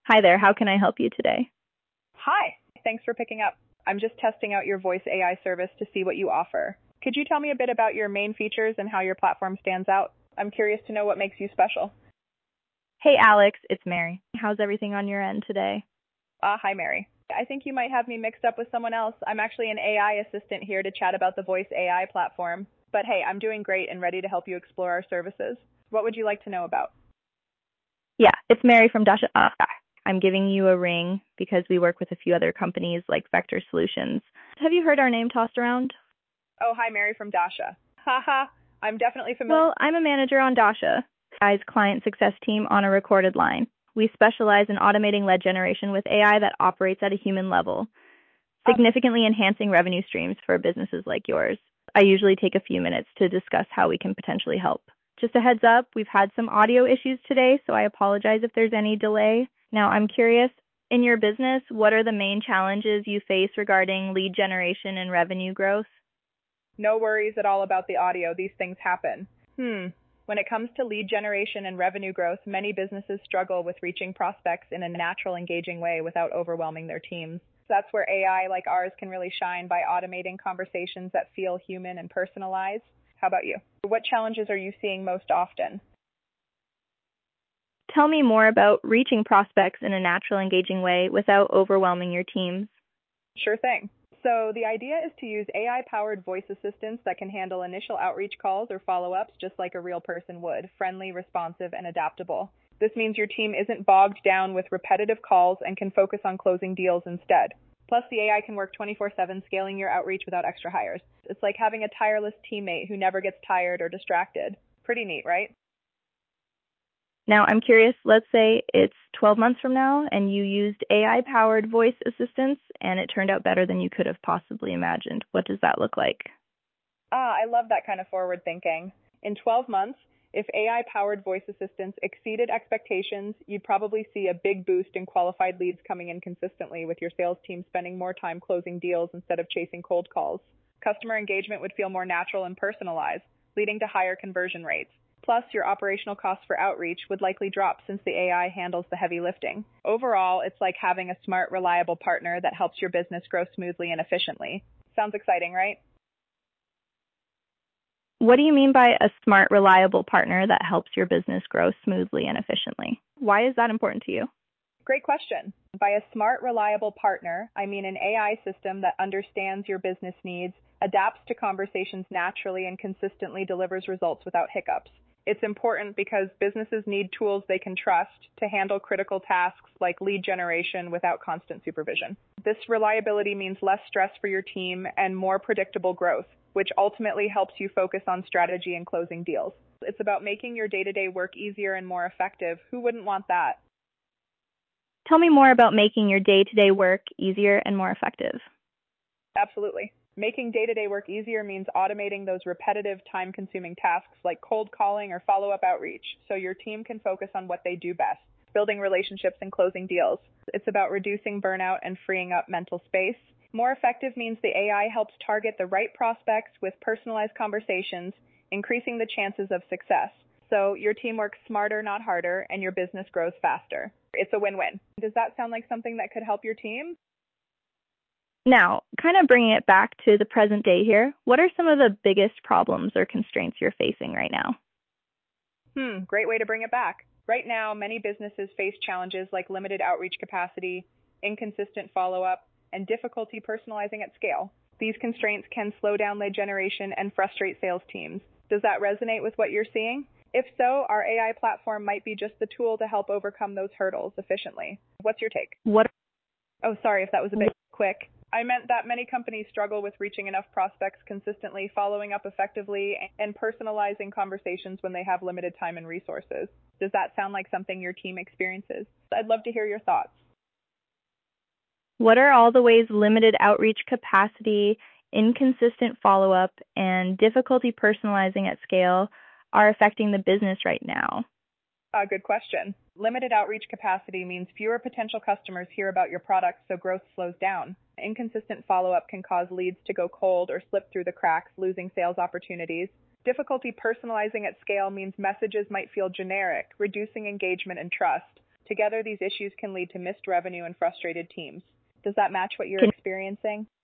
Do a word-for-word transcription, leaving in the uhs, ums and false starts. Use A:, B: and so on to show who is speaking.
A: Hi there, how can I help you today?
B: Hi, thanks for picking up. I'm just testing out your voice A I service to see what you offer. Could you tell me a bit about your main features and how your platform stands out? I'm curious to know what makes you special.
A: Hey Alex, it's Mary. How's everything on your end today?
B: Ah, hi Mary. I think you might have me mixed up with someone else. I'm actually an A I assistant here to chat about the voice A I platform. But hey, I'm doing great and ready to help you explore our services. What would you like to know about?
A: Yeah, it's Mary from Dasha. Uh, I'm giving you a ring because we work with a few other companies like Vector Solutions. Have you heard our name tossed around?
B: Oh, hi Mary from Dasha. Haha, I'm definitely familiar.
A: Well, I'm a manager on Dasha, A I's client success team on a recorded line. We specialize in automating lead generation with A I that operates at a human level, significantly enhancing revenue streams for businesses like yours. I usually take a few minutes to discuss how we can potentially help. Just a heads up, we've had some audio issues today, so I apologize if there's any delay. Now, I'm curious, in your business, what are the main challenges you face regarding lead generation and revenue growth?
B: No worries at all about the audio. These things happen. Hmm. When it comes to lead generation and revenue growth, many businesses struggle with reaching prospects in a natural, engaging way without overwhelming their teams. That's where A I like ours can really shine by automating conversations that feel human and personalized. How about you? What challenges are you seeing most often?
A: Tell me more about reaching prospects in a natural, engaging way without overwhelming your teams.
B: Sure thing. So the idea is to use A I-powered voice assistants that can handle initial outreach calls or follow-ups just like a real person would, friendly, responsive, and adaptable. This means your team isn't bogged down with repetitive calls and can focus on closing deals instead. Plus, the A I can work twenty-four seven, scaling your outreach without extra hires. It's like having a tireless teammate who never gets tired or distracted. Pretty neat, right?
A: Now, I'm curious, let's say it's twelve months from now and you used A I-powered voice assistants and it turned out better than you could have possibly imagined. What does that look like?
B: Ah, I love that kind of forward thinking. In twelve months, if A I-powered voice assistants exceeded expectations, you'd probably see a big boost in qualified leads coming in consistently, with your sales team spending more time closing deals instead of chasing cold calls. Customer engagement would feel more natural and personalized, leading to higher conversion rates. Plus, your operational costs for outreach would likely drop since the A I handles the heavy lifting. Overall, it's like having a smart, reliable partner that helps your business grow smoothly and efficiently. Sounds exciting, right?
A: What do you mean by a smart, reliable partner that helps your business grow smoothly and efficiently? Why is that important to you?
B: Great question. By a smart, reliable partner, I mean an A I system that understands your business needs, adapts to conversations naturally, and consistently delivers results without hiccups. It's important because businesses need tools they can trust to handle critical tasks like lead generation without constant supervision. This reliability means less stress for your team and more predictable growth, which ultimately helps you focus on strategy and closing deals. It's about making your day-to-day work easier and more effective. Who wouldn't want that?
A: Tell me more about making your day-to-day work easier and more effective.
B: Absolutely. Making day-to-day work easier means automating those repetitive, time-consuming tasks like cold calling or follow-up outreach so your team can focus on what they do best, building relationships and closing deals. It's about reducing burnout and freeing up mental space. More effective means the A I helps target the right prospects with personalized conversations, increasing the chances of success. So your team works smarter, not harder, and your business grows faster. It's a win-win. Does that sound like something that could help your team?
A: Now, kind of bringing it back to the present day here, what are some of the biggest problems or constraints you're facing right now?
B: Hmm, great way to bring it back. Right now, many businesses face challenges like limited outreach capacity, inconsistent follow-up, and difficulty personalizing at scale. These constraints can slow down lead generation and frustrate sales teams. Does that resonate with what you're seeing? If so, our A I platform might be just the tool to help overcome those hurdles efficiently. What's your take?
A: What?
B: Oh, sorry if that was a bit quick. I meant that many companies struggle with reaching enough prospects consistently, following up effectively, and personalizing conversations when they have limited time and resources. Does that sound like something your team experiences? I'd love to hear your thoughts.
A: What are all the ways limited outreach capacity, inconsistent follow-up, and difficulty personalizing at scale are affecting the business right now?
B: Uh, good question. Limited outreach capacity means fewer potential customers hear about your product, so growth slows down. Inconsistent follow-up can cause leads to go cold or slip through the cracks, losing sales opportunities. Difficulty personalizing at scale means messages might feel generic, reducing engagement and trust. Together, these issues can lead to missed revenue and frustrated teams. Does that match what you're
A: Can
B: experiencing?